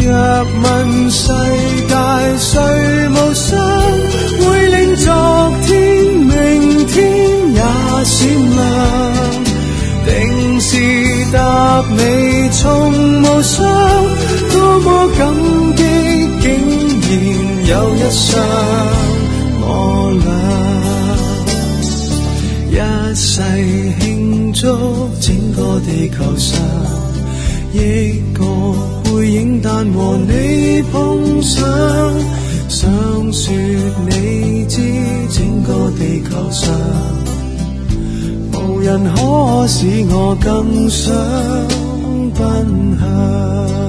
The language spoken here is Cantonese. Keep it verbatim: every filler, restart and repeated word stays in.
若問世界誰無雙，會令昨天明天也閃亮。定是答你從無雙，多麼感激竟然有一雙我倆，一世慶祝整個地球上億個背影，但和你碰上，想說你知整個地球上無人可使我更想奔向。